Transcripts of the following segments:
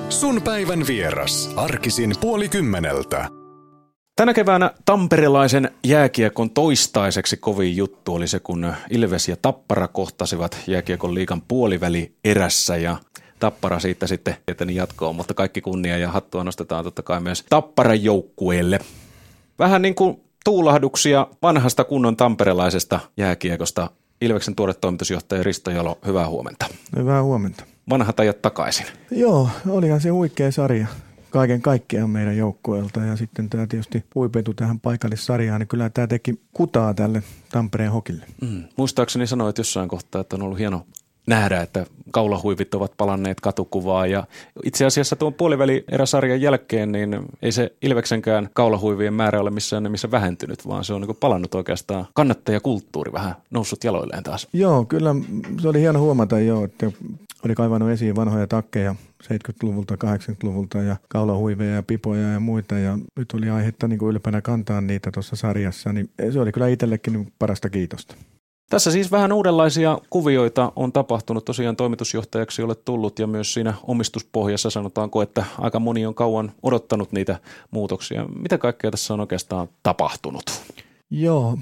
Sun päivän vieras. Arkisin 9:30. Tänä keväänä tamperelaisen jääkiekon toistaiseksi kovin juttu oli se, kun Ilves ja Tappara kohtasivat jääkiekon liigan puoliväli erässä ja Tappara siitä sitten eteni jatkoon, mutta kaikki kunnia ja hattua nostetaan totta kai myös Tapparan joukkueelle. Vähän niin kuin tuulahduksia vanhasta kunnon tamperelaisesta jääkiekosta. Ilveksen tuore toimitusjohtaja Risto Jalo, hyvää huomenta. Hyvää huomenta. Vanhat ajat takaisin. Joo, olihan se huikea sarja kaiken kaikkiaan meidän joukkueelta ja sitten tämä tietysti huipentui tähän paikallissarjaan, niin kyllä tämä teki kutaa tälle Tampereen Hokille. Muistaakseni sanoit jossain kohtaa, että on ollut hieno nähdä, että kaulahuivit ovat palanneet katukuvaa ja itse asiassa tuon puolivälieräsarjan jälkeen niin ei se Ilveksenkään kaulahuivien määrä ole missään nimessä vähentynyt, vaan se on niin kuin palannut oikeastaan kannattajakulttuuri vähän noussut jaloilleen taas. Joo, kyllä se oli hieno huomata jo, että oli kaivannut esiin vanhoja takkeja 70-luvulta, 80-luvulta ja kaulahuiveja ja pipoja ja muita ja nyt oli aihetta niin kuin ylpeänä kantaa niitä tuossa sarjassa, niin se oli kyllä itsellekin parasta kiitosta. Tässä siis vähän uudenlaisia kuvioita on tapahtunut. Tosiaan toimitusjohtajaksi olet tullut ja myös siinä omistuspohjassa sanotaanko, että aika moni on kauan odottanut niitä muutoksia. Mitä kaikkea tässä on oikeastaan tapahtunut? Joo,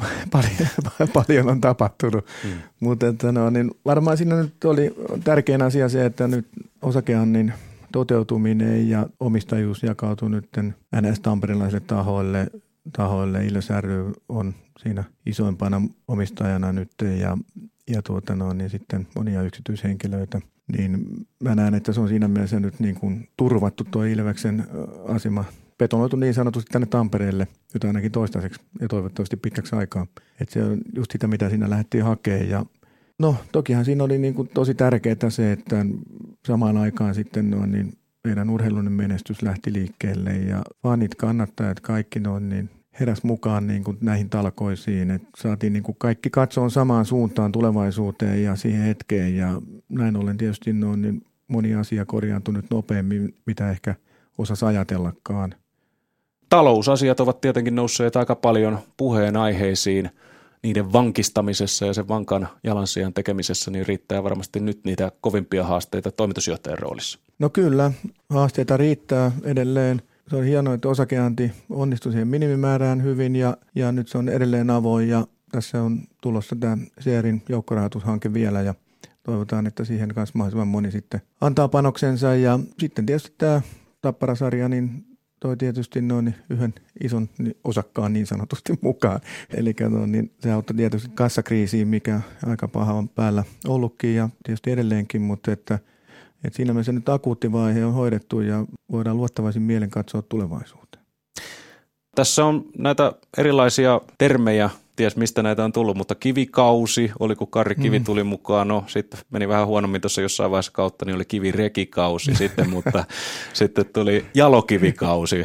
paljon on tapahtunut, mutta niin varmaan siinä nyt oli tärkein asia se, että nyt osakeannin toteutuminen ja omistajuus jakautui nyt NS-tamperilaisille tahoille. Ilves ry on siinä isoimpana omistajana nyt ja niin sitten monia yksityishenkilöitä. Niin mä näen, että se on siinä mielessä nyt niin kuin turvattu tuo Ilveksen asema. Betonoitu niin sanotusti tänne Tampereelle, nyt ainakin toistaiseksi ja toivottavasti pitkäksi aikaa. Että se on just sitä, mitä siinä lähdettiin hakemaan. Ja no tokihan siinä oli niin kuin tosi tärkeää se, että samaan aikaan sitten niin meidän urheilullinen menestys lähti liikkeelle ja fanit, kannattajat, kaikki niin heräs mukaan niin kuin näihin talkoisiin, että saatiin niin kuin kaikki katsoa samaan suuntaan tulevaisuuteen ja siihen hetkeen ja näin ollen tietysti niin moni asia korjaantui nyt nopeammin, mitä ehkä osasi ajatellakaan. Talousasiat ovat tietenkin nousseet aika paljon puheenaiheisiin. Niiden vankistamisessa ja sen vankan jalansijan tekemisessä niin riittää varmasti nyt niitä kovimpia haasteita toimitusjohtajan roolissa. No kyllä, haasteita riittää edelleen. Se on hienoa, että osakeanti onnistui siihen minimimäärään hyvin ja nyt se on edelleen avoin ja tässä on tulossa tämä SEERin joukkorahoitushanke vielä ja toivotaan, että siihen kanssa mahdollisimman moni sitten antaa panoksensa ja sitten tietysti tämä Tappara-sarja niin toi tietysti noin yhden ison osakkaan niin sanotusti mukaan. Eli niin se auttoi tietysti kassakriisiin, mikä aika paha on päällä ollutkin ja tietysti edelleenkin, mutta että siinä mielessä nyt akuutti vaihe on hoidettu ja voidaan luottavaisin mielen katsoa tulevaisuuteen. Tässä on näitä erilaisia termejä, ties mistä näitä on tullut, mutta kivikausi, oli kun Karri Kivi tuli mukaan, no sitten meni vähän huonommin tuossa jossain vaiheessa kautta, niin oli kivirekikausi sitten, mutta sitten tuli jalokivikausi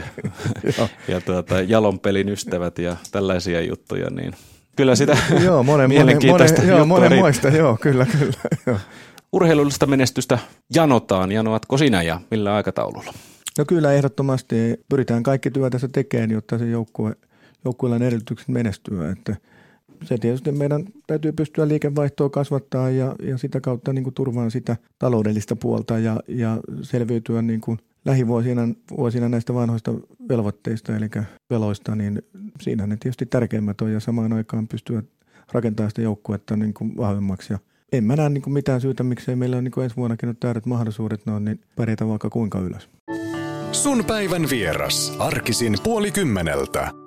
ja Jalon pelin ystävät ja tällaisia juttuja, niin kyllä sitä mielenkiintoista monenmoista, joo, kyllä. Joo. Urheilullista menestystä janoatko sinä ja millä aikataululla? No kyllä ehdottomasti pyritään kaikki työ tässä tekemään, jotta se joukkueella on edellytykset menestyä. Että se tietysti meidän täytyy pystyä liikevaihtoa kasvattaa ja sitä kautta niin kuin turvaan sitä taloudellista puolta ja selviytyä niin kuin lähivuosina näistä vanhoista velvoitteista eli veloista, niin siinä ne tietysti tärkeimmät on ja samaan aikaan pystyä rakentamaan sitä joukkuetta niin kuin vahvemmaksi. Ja en mä näe niin kuin mitään syytä, miksei meillä on niin kuin ensi vuonnakin nyt täydet mahdollisuudet niin pärjätä vaikka kuinka ylös. Sun päivän vieras. Arkisin 9:30.